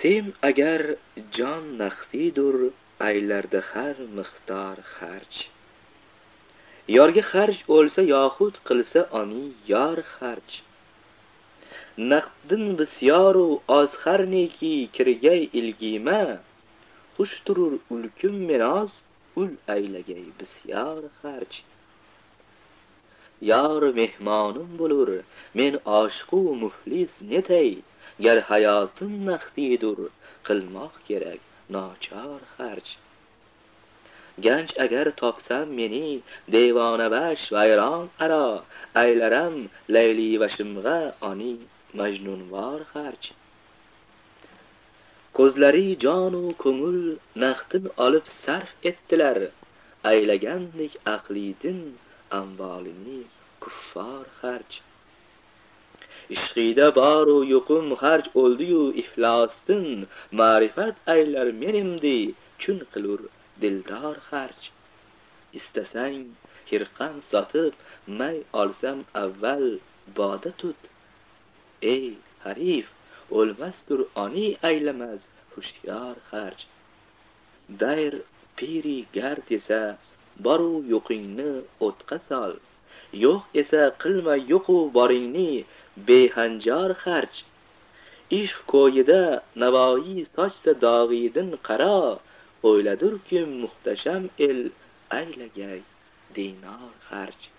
Desem agar jon naxfidur, aylarda har miqdor xarj. Yorga xarj o'lsa yoxud qilsa oni yor xarj. Naqdin bisyoru oz har neki kirgay ilgima, xush turur ulkum menoz ul aylagay bisyor xarj. Yor mehmonim bo'lur, men oshiqu muflis netay, gar hayotim naqdidur, qilmoq kerak nochor xarj. Ganj agar topsam meni devonabash vayron aro, aylaram layli va shimg'a oni majnunvor xarj. Ko'zlari jonu ko'ngil naqdin olib sarf etdilar, aylagandek aqlidin amvolini kuffor xarj. Ishqida boru yo'qum xarj o'ldiyu iflosdin, ma'rifat aylar menimdi chun qilur dildor xarj. Istasang hirqam sotib may olsam avval boda tut, ey harif o'lmasdur oni aylamas hushyor xarj. Dayr piri gar desa boru yo'qingni o'tqa sol, yo'q esa qilma yo'qu boringni behanjor xarj. Ishq ko'yida navoiy sochsa dog'idin qaro, o'yladur kim muhtasham el aylagay dinor xarj.